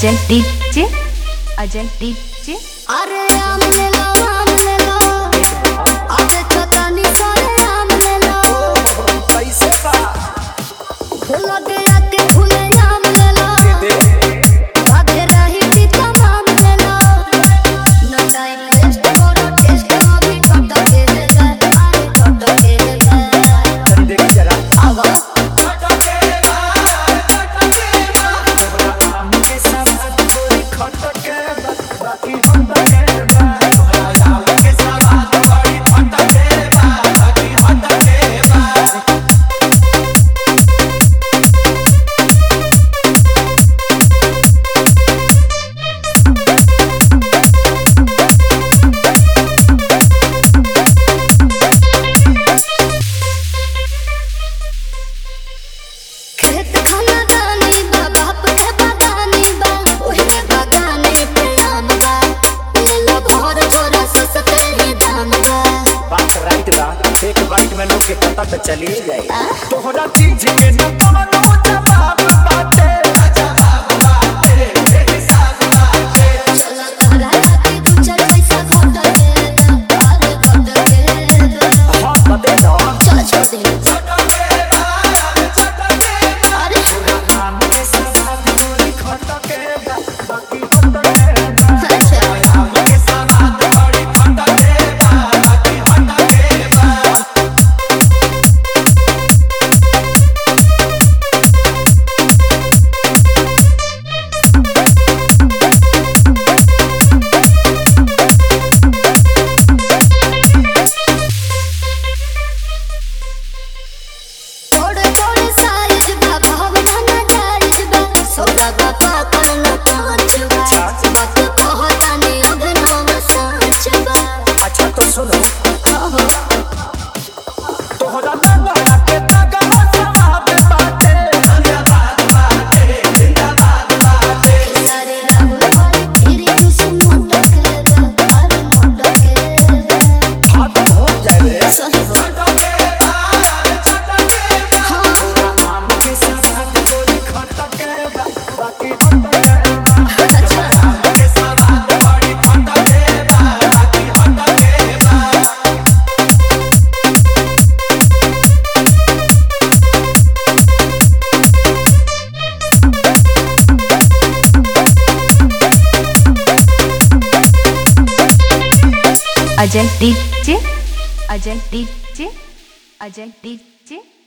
Ajay DJ, Ajay DJ. अरे आम ले लो, आम ले लो, अबे चतानी सारे आम ले लो। कैसे का फूल गया के फूले आम ले लो, आधे रही थी तमाम ले लो। न टाइम वेस्ट करो, टेस्ट अभी टोटो के ले जाए, अरे टोटो के ले जाए। देख जरा आवा एक बाइट में लोग के पता तो चली जाए तोहरा चीज के न कोनो जवाब बाटे जवाब बाटे हिसाब बाटे चला तारा के गुजर पैसा घोट के अरे घोट के हां बते दो चल छोड़ दे अरे नाम के साथ गोरी खट के बाकी होत के अच्छा नाम के साथ बड़ी खट के बाकी होत के अच्छा तो सुनो तोहरा लगा के तगा सवाब बाटे जिंदाबाद बाटे जिंदाबाद बाटे हाथ हो जाए रे नाम के साथ गोरी खट के बाकी होत के नाम के साथ बड़ी खट के बाकी होत के Ajay DJ, Ajay DJ, Ajay DJ.